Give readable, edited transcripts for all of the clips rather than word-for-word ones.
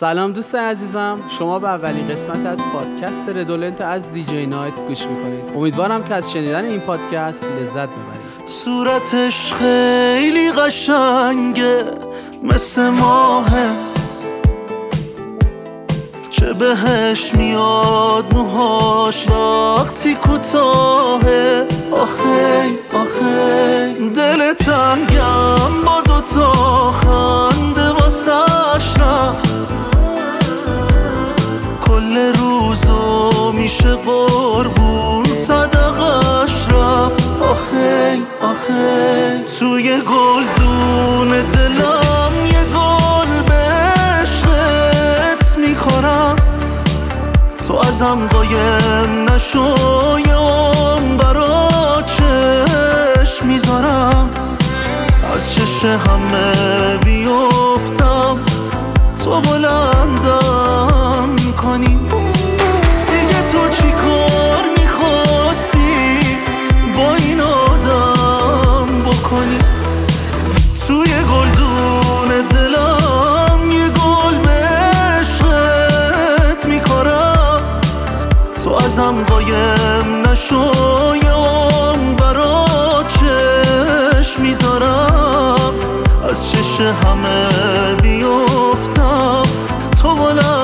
سلام دوست عزیزم، شما به اولین قسمت از پادکست ردولنت از دیجی نایت گوش میکنید. امیدوارم که از شنیدن این پادکست لذت ببرید. صورتش خیلی قشنگه، مثل ماهه که بهش میاد موهاش وقتی کوتاهه. آخی دل تنگم با دوتا خنده واسش رفت، کل روزو میشه قربون صدقش رفت. آخی توی گلدون دلم یه گل به عشقت میکنم، تو ازم قایم نشو یام برا چشم میذارم، از چش همه بیفتم تو بلندم میکنی. دیگه تو چی کار میخواستی با این آدم بکنی؟ توی گلدون دلم یه گل به عشقت میکارم، تو ازم قایم نشو یام برا چشم میذارم، از چش همه بیفتم تو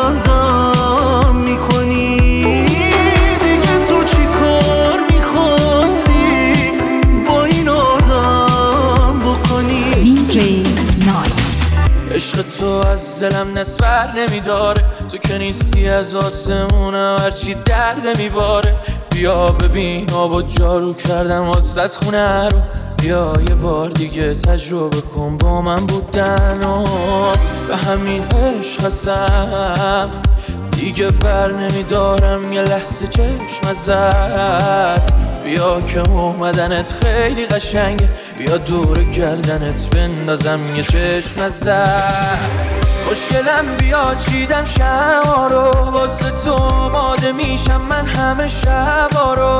بلندم میکنی. دیگه تو چی کار میخواستی با این آدم بکنی؟ دیجی نایت. عشق تو از دلم نسبر نمیداره، تو که نیستی از آسمونم هرچی درد میباره. بیا ببین آبا جارو کردم واسه خونه رو، بیا یه بار دیگه تجربه کن با من بودن و به همین عشق هستم دیگه بر نمیدارم یه لحظه چشم ازت. بیا که اومدنت خیلی قشنگه، بیا دور گردنت بندازم یه چشم ازت. خوشگلم بیا چیدم شما رو، واسه تو آماده میشم من همه شبا رو.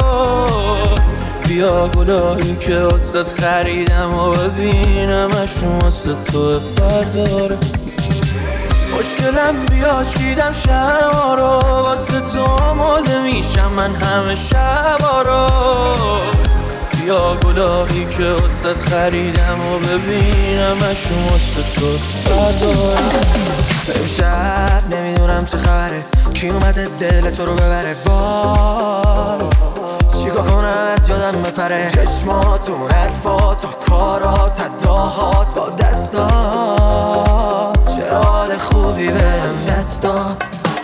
بیا گلایی که واسه خریدم و ببینمشون واسه تو برداره. خوشگلم بیا چیدم شما رو، واسه تو آماده میشم من همه شبا رو. بیا گلایی که واسه خریدم و ببینمشون واسه تو برداره. امشب نمیدونم چه خبره، کی اومده دل تو رو ببره. وای چیکار کنم از یادم بپره، چشماتون، حرفات و کارات، اداهات با دستات، چه حال خوبی بهم دست داد.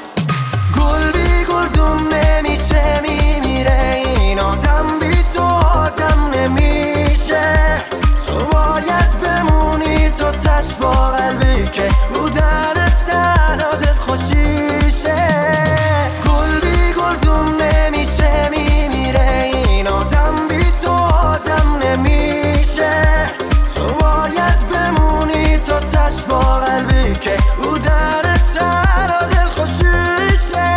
گل بی گلدون نمیشه میمیره، این آدم بی تو آدم نمیشه. تو باید بمونی تو تش با قلبی که بودن تنها دل خوشیشه. گل بی گلدون نمیشه میمیره، این آدم بی تو آدم نمیشه. تو باید بمونی تو تش با قلبی که بودن تنها دل خوشیشه.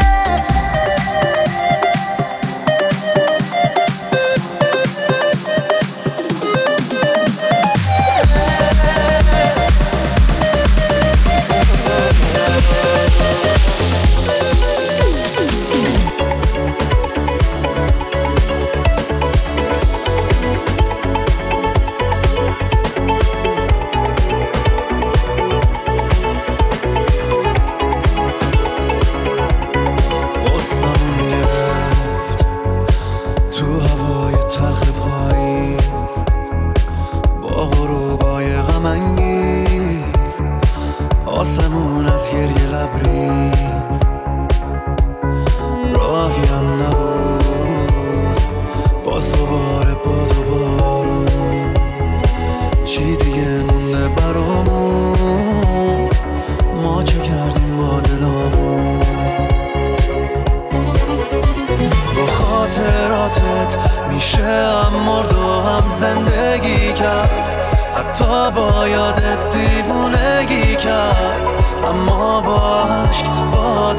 حتی با یادت دیوونگی کرد، اما با عشق با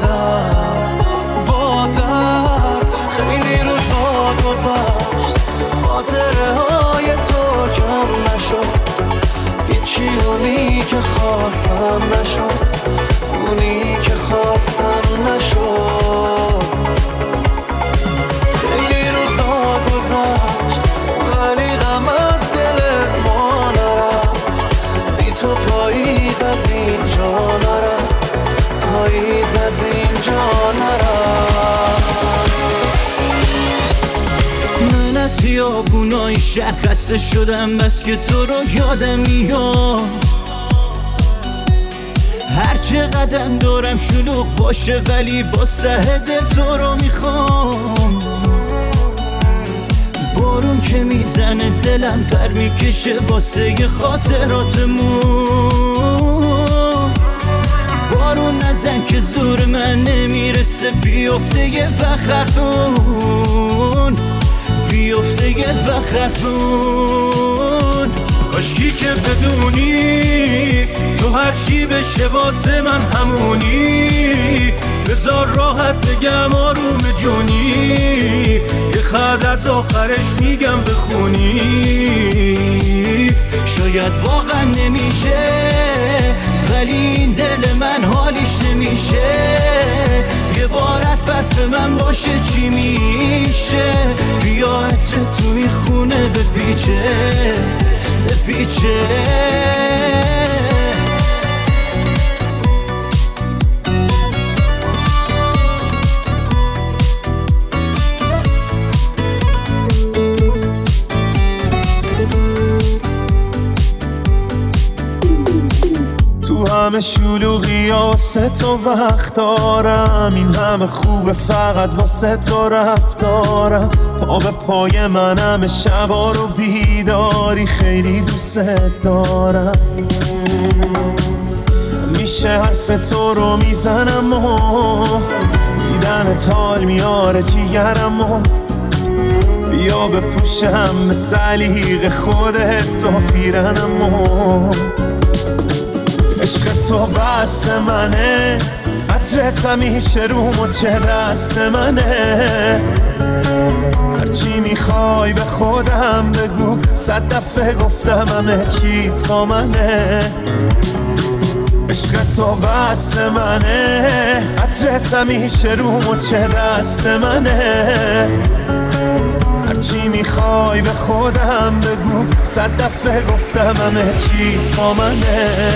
درد خیلی روزا گذشت، خاطره های تو کم نشد، هیچی اونی که خواستم نشد، اونی خواستم نشد. خیلی روزا گذشت ولی غم از دل ما نرفت. بی تو پاییز از اینجا نرفت، پاییز از اینجا نرفت. من از خیابونای شهر خسته شدم، بس که تو رو یادم میاد. هر چه قدم دارم شلوغ باشه ولی با سه دل تو رو میخوام. بارون که میزنه دلم پر میکشه واسه خاطراتمون. بارون نزن که زور من نمیرسه، بیفته یه فخرتون، بیفته یه فخرتون. کاشکی که بدونی تو هرچی بشه واسه من همونی. بذار راحت بگم آروم جونی، یه خط از آخرش میگم بخونی. شاید واقعا نمیشه ولی این دل من حالیش نمیشه. یه بار حرف من باشه چی میشه؟ بیا عطر توی خونه بپیچه بپیچه. تو همه شلوغی واسه تو وقت دارم، این همه خوبه فقط واسه تو رفتارم. پا به پای من همه شبا رو بیداری، خیلی دوست دارم. میشه حرف تو رو میزنم و دیدنت حال میاره جیگرم. بیا بپوشم به سلیق خودت تو پیرنم. عشق تو بس منه، عطرت همیشه رو مچ دست منه. هرچی میخوای به خودم بگو، 100 دفعه گفتم همه چیت با منه. عشق تو بس منه، عطرت همیشه رو مچ دست منه. هرچی میخوای به خودم بگو، 100 دفعه گفتم همه چیت با منه.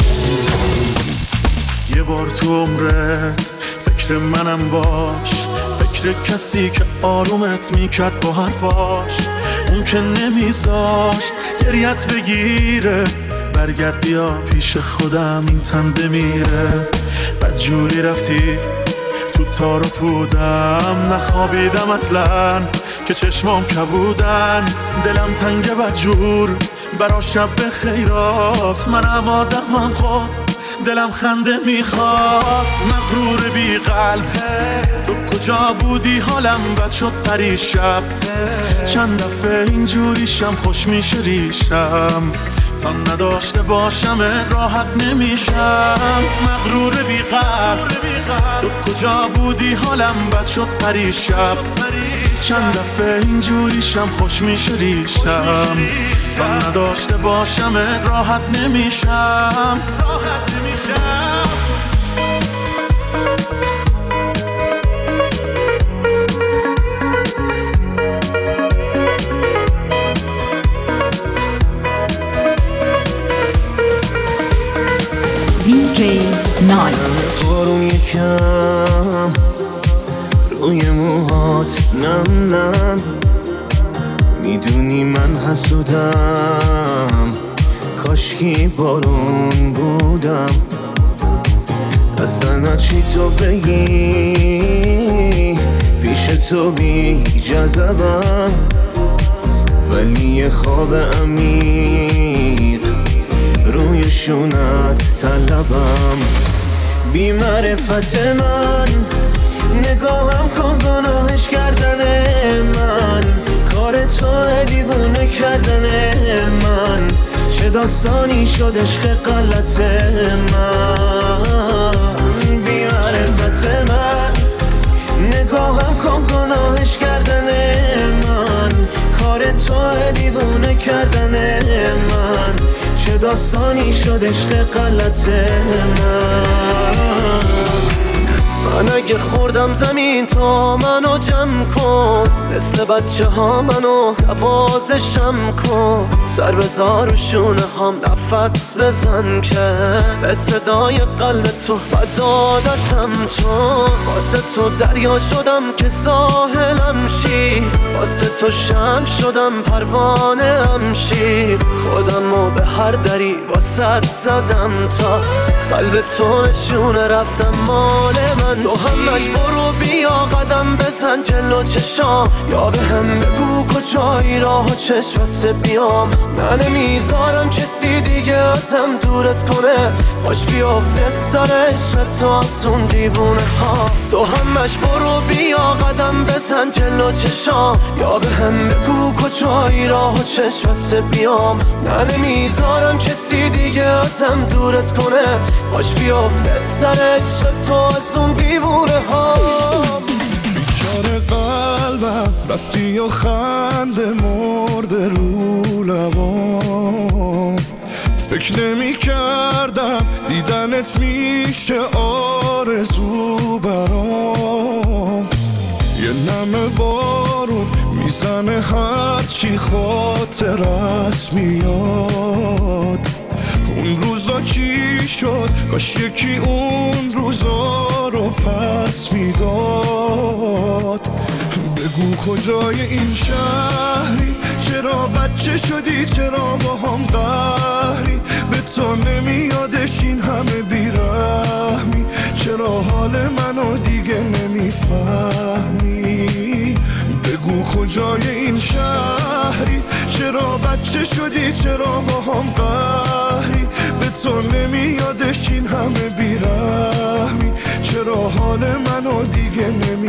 یه بار تو عمرت فکر منم باش، فکر کسی که آرومت میکرد با حرفاش. اون که نمیذاشت گریت بگیره، برگرد بیا پیش خودم این تن بمیره. بدجوری رفتی تو تار و پودم، نخوابیدم اصلا که چشمام کبودن. دلم تنگ بدجور برا شب خیرات، منم آدمم خود دلم خنده میخواد. مغرور بی قلب تو کجا بودی؟ حالم بد شد پریشب. چند دفعه اینجوریشم خوش میشه ریشم، تا نداشته باشم راحت نمیشم. مغرور بی قلب تو کجا بودی؟ حالم بد شد پریشب. چند دفعه اینجوریشم خوش میشه ریشم، تا نداشته باشم راحت نمیشم. DJ Night. آروم یکم روی موهات نم نم، میدونی من حسودم، کاشکی بارون بودم. اصلا چی تو بگی پیش تو بی جذبم، ولی یه خواب عمیق روی شونت طلبم. بی معرفت من نگاهم کن گناهش کردن من، کار تو دیوونه کردن من. چه داستانی شد عشق غلط من. بی معرفت من نگاهم کن گناهش کردن من، کار تو دیوونه کردن من. چه داستانی شد عشق غلط من. اگه خوردم زمین تا منو جمع کن، مثل بچه ها منو نوازشم کن، سر بذار و شونه هم نفس بزن که به صدای قلب تو بدادتم، چون واسه تو دریا شدم که ساحلم شی، واسه تو شمع شدم پروانه هم شی، خودمو به هر دری واسه زدم تا قلب تو نشونه رفتم مال من. تو همش برو بیا قدم بزن جلو چشام، یا به هم بگو کجایی راه و چشم بسته بیام، من نمیذارم کسی دیگه ازم دورت کنه، باش بیافته سر عشق تو از اون دیوونه ها. تو همش برو بیا قدم بزن جلو چشام، یا به هم بگو کجایی راه و چشم بسته بیام، من نمیذارم کسی دیگه ازم دورت کنه، باش بیافته سر عشق تو از اون دیوونه ها. بیچاره قلبم رفتی و خنده مرده رو لبام، فکر نمی کردم دیدنت میشه آرزو برام، یه نم بارون میزنه هرچی خاطر است میاد، اون روزا چی شد کاش یکی اون روزا رو پس میداد. بگو کجای این شهری، چرا بچه شدی، چرا با هم قهری، به تو نمیادش این همه بیرحمی، چرا حال منو دیگه نمیفهمی. بگو کجای این شهری، چرا بچه شدی، چرا با هم قهری، به تو نمیادش این همه بیرحمی، چرا حال منو دیگه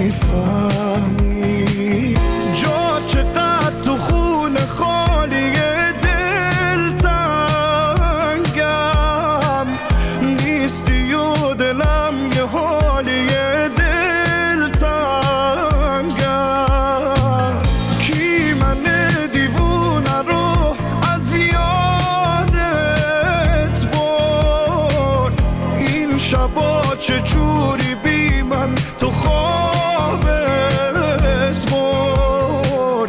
نمیفهمی. جا چقدر تو خون خالی دلتنگم، نیستی و دلم یه حالی دلتنگم، کی من دیوونه رو از یادت برد، این شبا چجوری بی من تو خوابت برد.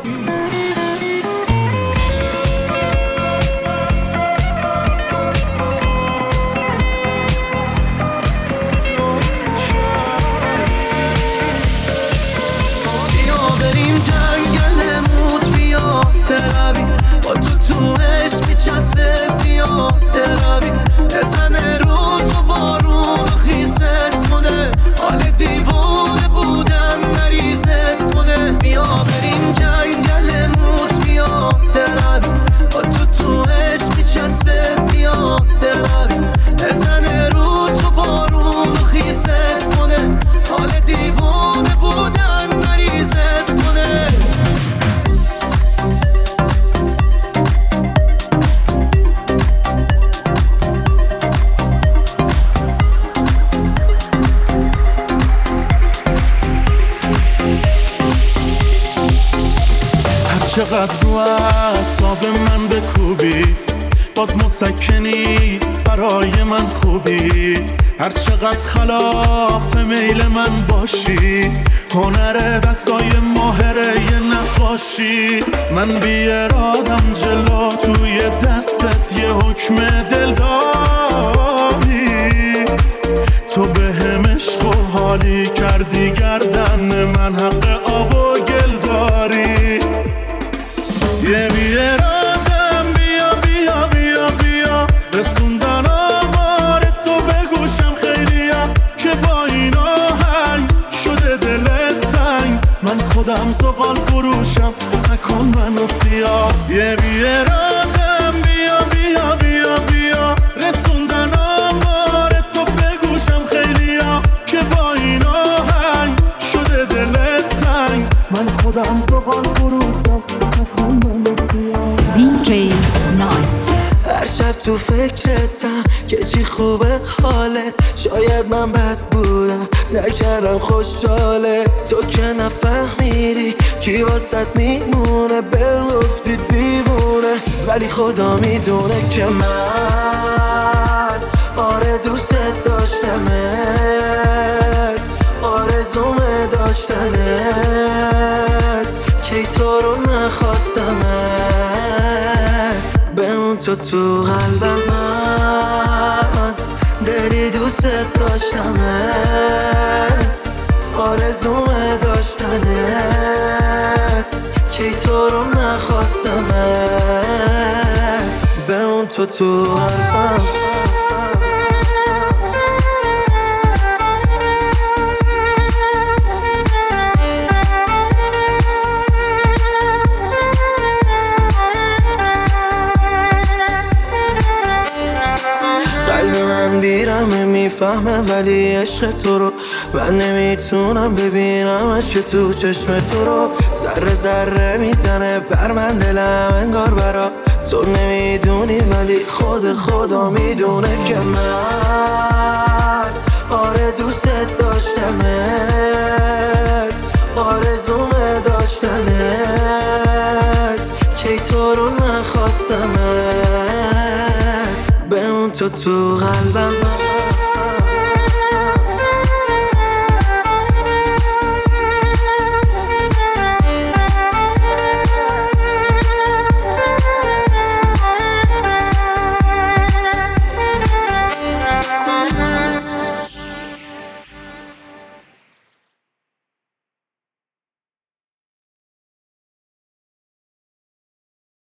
بیا بریم جنگل موت، بیا برویم با تو عشق میچسبه زیاده رویم، بزنه رو تو بارون و خیست کنه، حال دیوونه بودن مریضت کنه. بیا بریم جنگل موت، بیا برویم با تو عشق میچسبه زیاده رویم، بزنه رو تو بارون و خیست کنه، حال دیوونه بودن مریضت کنه. چقدر رو اعصاب من بکوبی، باز مسکنی برای من خوبی، هر چقدر خلاف میل من باشی، هنر دستای ماهره یه نقاشی، من بی ارادم جلو توی دستت یه حکم دل داری، تو به هم عشق و حالی کردی گردن من، حق آب و گل داری، یه بی ارادم بیا بیا بیا بیا، رسوندن آمار تو به گوشم خیلیا، که با این آهنگ شده دلت تنگ، من خودم زغال فروشم نکن منو سیاه، یه بی ارادم بیا بیا بیا بیا، رسوندن آمار تو به گوشم خیلیا، که با این آهنگ شده دلت تنگ، من خودم زغال فروشم نکن منو سیاه. DJ Night. هر شب تو فکرتم که چی خوبه حالت، شاید من بد بودم نکردم خوشحالت، تو که نفهمیدی کی واسط میمونه، بلفتی دیوونه، ولی خدا میدونه که من آره دوست داشتمت، آرزو داشتنت کی تو رو نخواستمت بمون تو قلبم من دلی دوست داشتمت آرزومه داشتنت کی تو رو نخواستمت بمون تو قلبم قلب من بیرمه میفهمه ولی عشق تو رو من نمیتونم ببینمش که تو چشم تو رو ذره ذره میزنه بر من دلم انگار برات تو نمیدونی ولی خدا میدونه که من آره دوست داشتمت آرزومه داشتنت کی تو رو نخواستمت بمون تو قلبم